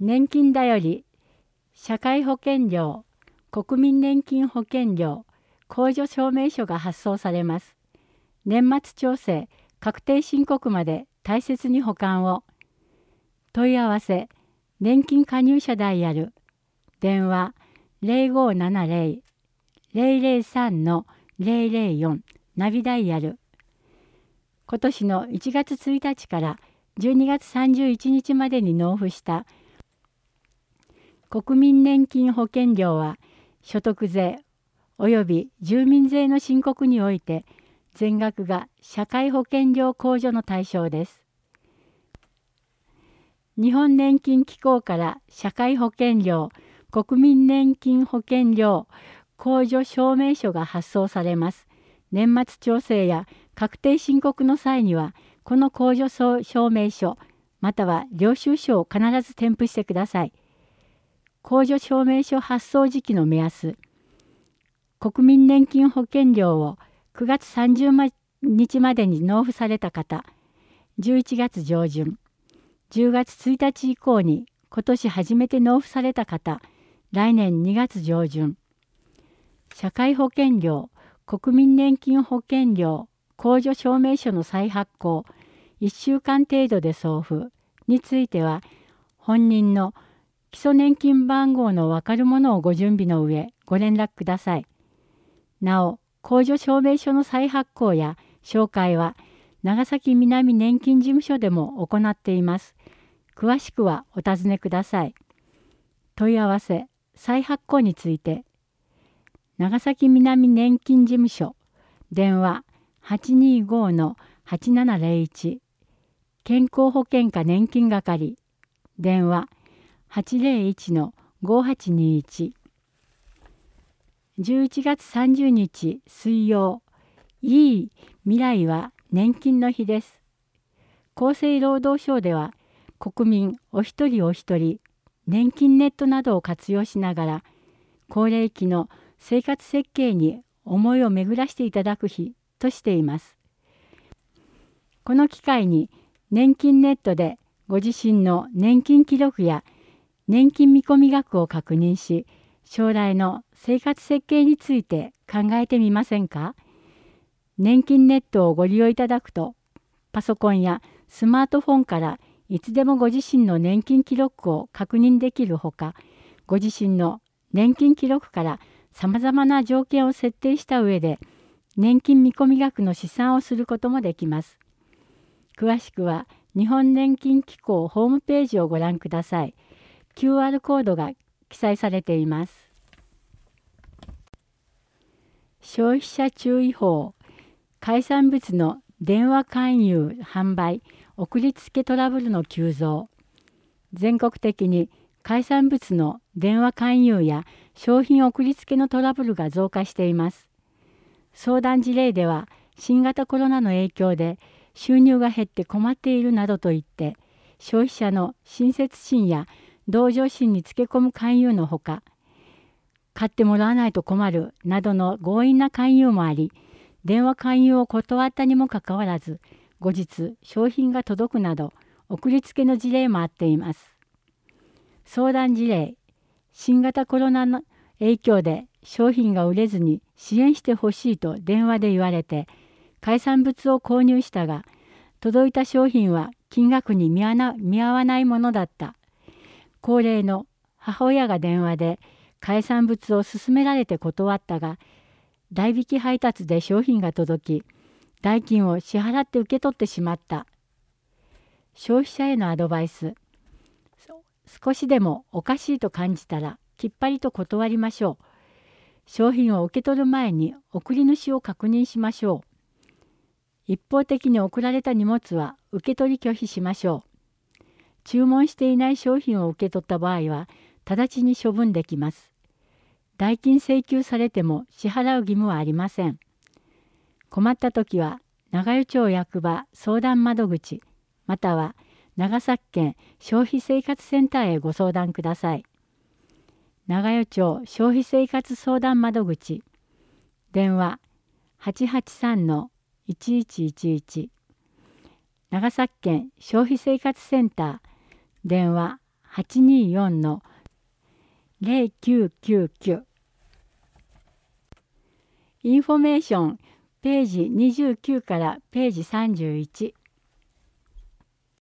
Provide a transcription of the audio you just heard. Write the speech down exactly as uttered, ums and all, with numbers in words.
年金だより、社会保険料、国民年金保険料、控除証明書が発送されます。年末調整、確定申告まで大切に保管を。問い合わせ、年金加入者ダイヤル、電話ゼロごーななゼロ、ゼロゼロさんのゼロゼロよん、ナビダイヤル。今年のいちがつついたちからじゅうにがつさんじゅういちにちまでに納付した国民年金保険料は所得税及び住民税の申告において全額が社会保険料控除の対象です。日本年金機構から社会保険料、国民年金保険料控除証明書が発送されます。年末調整や確定申告の際には、この控除証明書、または領収書を必ず添付してください。控除証明書発送時期の目安。国民年金保険料をくがつさんじゅうにちまでに納付された方、じゅういちがつ上旬、じゅうがつついたち以降に今年初めて納付された方、来年にがつ上旬、社会保険料、国民年金保険料、控除証明書の再発行、いっしゅうかん程度で送付については、本人の基礎年金番号のわかるものをご準備の上、ご連絡ください。なお、控除証明書の再発行や照会は、長崎南年金事務所でも行っています。詳しくはお尋ねください。問い合わせ、再発行について、長崎南年金事務所、電話 はちにーごーのはちななゼロいち、健康保険課年金係、電話はちゼロいちのごーはちにーいち。じゅういちがつさんじゅうにち水曜、いい未来は年金の日です。厚生労働省では、国民お一人お一人、年金ネットなどを活用しながら、高齢期の生活設計に思いを巡らしていただく日としています。この機会に、年金ネットでご自身の年金記録や年金見込み額を確認し、将来の生活設計について考えてみませんか？年金ネットをご利用いただくと、パソコンやスマートフォンからいつでもご自身の年金記録を確認できるほか、ご自身の年金記録からさまざまな条件を設定した上で、年金見込み額の試算をすることもできます。詳しくは、日本年金機構ホームページをご覧ください。キューアール コードが記載されています。消費者注意報、海産物の電話勧誘販売送りつけトラブルの急増。全国的に海産物の電話勧誘や商品送りつけのトラブルが増加しています。相談事例では、新型コロナの影響で収入が減って困っているなどと言って、消費者の親切心や同情心につけ込む勧誘のほか、買ってもらわないと困るなどの強引な勧誘もあり、電話勧誘を断ったにもかかわらず、後日商品が届くなど、送りつけの事例もあっています。相談事例、新型コロナの影響で商品が売れずに支援してほしいと電話で言われて、海産物を購入したが、届いた商品は金額に見合わないものだった。高齢の母親が電話で海産物を勧められて断ったが、代引き配達で商品が届き、代金を支払って受け取ってしまった。消費者へのアドバイス。少しでもおかしいと感じたら、きっぱりと断りましょう。商品を受け取る前に送り主を確認しましょう。一方的に送られた荷物は受け取り拒否しましょう。注文していない商品を受け取った場合は、直ちに処分できます。代金請求されても支払う義務はありません。困ったときは、長与町役場相談窓口、または長崎県消費生活センターへご相談ください。長与町消費生活相談窓口、電話はちはちさんのいちいちいちいち、長崎県消費生活センター、電話はちにーよんのゼロきゅうきゅうきゅう。インフォメーションページにじゅうきゅうからページさんじゅういち。